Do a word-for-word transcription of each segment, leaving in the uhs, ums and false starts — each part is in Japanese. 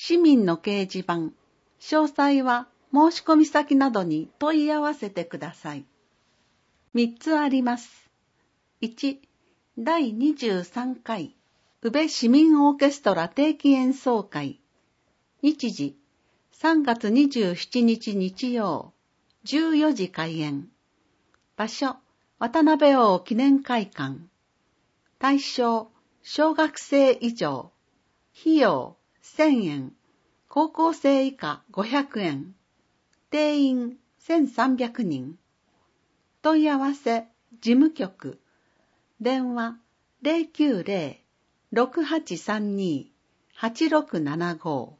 市民の掲示板、詳細は申し込み先などに問い合わせてください。みっつあります。いち、だいにじゅうさんかい宇部市民オーケストラ定期演奏会。日時、さんがつにじゅうしちにち日曜、じゅうよじ開演。場所、渡辺王記念会館。対象、小学生以上。費用、せんえん。高校生以下ごひゃくえん。定員せんさんびゃくにん。問い合わせ、事務局。電話 ゼロきゅうゼロ ろくはちさんに はちろくななご。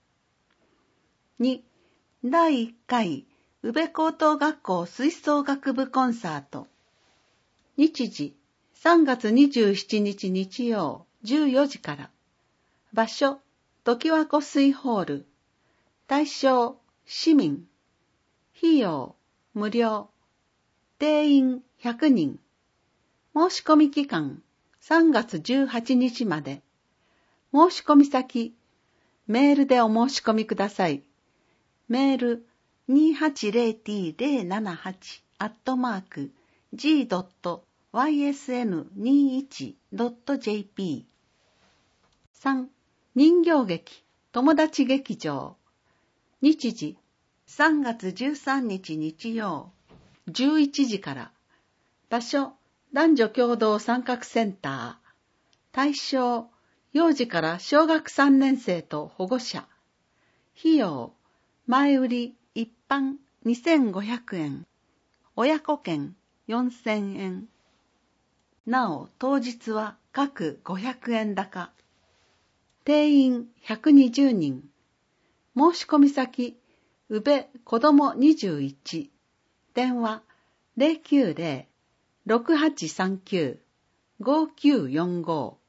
に、だいいっかい宇部高等学校吹奏楽部コンサート。日時、さんがつにじゅうしちにち日曜、じゅうよじから。場所、常盤湖水ホール。対象、市民。費用、無料。定員ひゃくにん。申し込み期間、さんがつじゅうはちにちまで。申し込み先、メールでお申し込みください。メール、にーはちゼロティーゼロななはち アットマーク ジードットワイエスエヌにじゅういちドットジェーピー。さん、人形劇、友達劇場。日時、さんがつじゅうさんにち日曜、じゅういちじから。場所、男女共同参画センター。対象、幼児から小学さんねん生と保護者。費用、前売り一般にせんごひゃくえん。親子券よんせんえん。なお、当日は各ごひゃくえん高。定員ひゃくにじゅうにん。申し込み先、宇部子どもにじゅういち。電話ゼロきゅうゼロ ろくはちさんきゅう ごきゅうよんご。